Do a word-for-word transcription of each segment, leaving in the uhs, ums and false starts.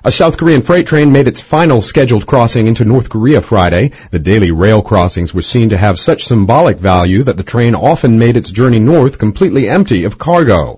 A South Korean freight train made its final scheduled crossing into North Korea Friday. The daily rail crossings were seen to have such symbolic value that the train often made its journey north completely empty of cargo.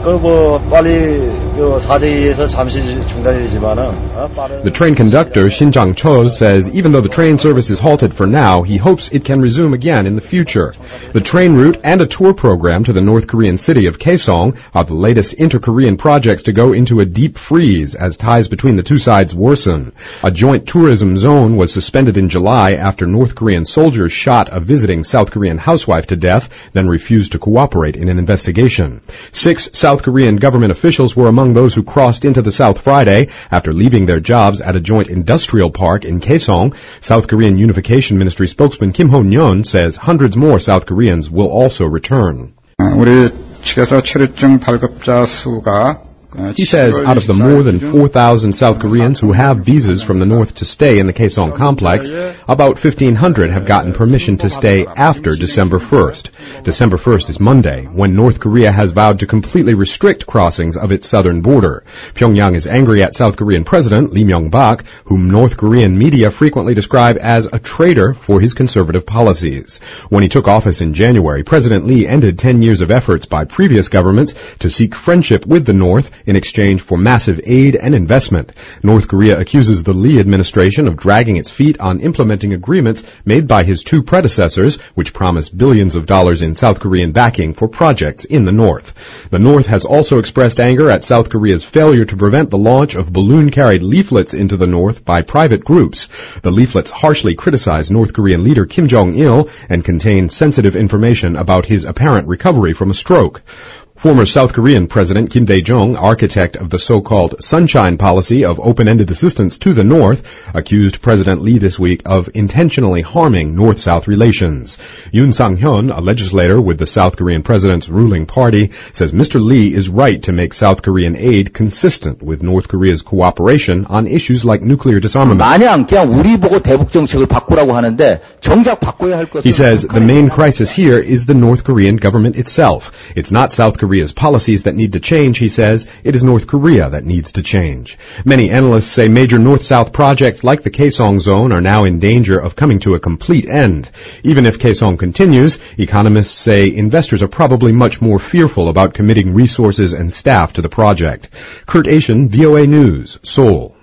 The train conductor, Shin Jang-cho, says even though the train service is halted for now, he hopes it can resume again in the future. The train route and a tour program to the North Korean city of Kaesong are the latest inter-Korean projects to go into a deep freeze as ties between the two sides worsen. A joint tourism zone was suspended in July after North Korean soldiers shot a visiting South Korean housewife to death, then refused to cooperate in an investigation. Six South Korean government officials were among those who crossed into the South Friday after leaving their jobs at a joint industrial park in Kaesong. South Korean Unification Ministry spokesman Kim Ho-nyeon says hundreds more South Koreans will also return. 우리 측에서 출입증 발급자 수가 He says out of the more than four thousand South Koreans who have visas from the north to stay in the Kaesong complex, about fifteen hundred have gotten permission to stay after December first. December first is Monday, when North Korea has vowed to completely restrict crossings of its southern border. Pyongyang is angry at South Korean President Lee Myung-bak, whom North Korean media frequently describe as a traitor for his conservative policies. When he took office in January, President Lee ended ten years of efforts by previous governments to seek friendship with the North in exchange for massive aid and investment. North Korea accuses the Lee administration of dragging its feet on implementing agreements made by his two predecessors, which promised billions of dollars in South Korean backing for projects in the North. The North has also expressed anger at South Korea's failure to prevent the launch of balloon-carried leaflets into the North by private groups. The leaflets harshly criticize North Korean leader Kim Jong-il and contain sensitive information about his apparent recovery from a stroke. Former South Korean President Kim Dae-jung, architect of the so-called Sunshine Policy of open-ended assistance to the North, accused President Lee this week of intentionally harming North-South relations. Yoon Sang-hyun, a legislator with the South Korean president's ruling party, says Mister Lee is right to make South Korean aid consistent with North Korea's cooperation on issues like nuclear disarmament. He says the main crisis here is the North Korean government itself. It's not South Korea Korea's policies that need to change, he says. It is North Korea that needs to change. Many analysts say major North-South projects like the Kaesong Zone are now in danger of coming to a complete end. Even if Kaesong continues, economists say investors are probably much more fearful about committing resources and staff to the project. Kurt Asian, V O A News, Seoul.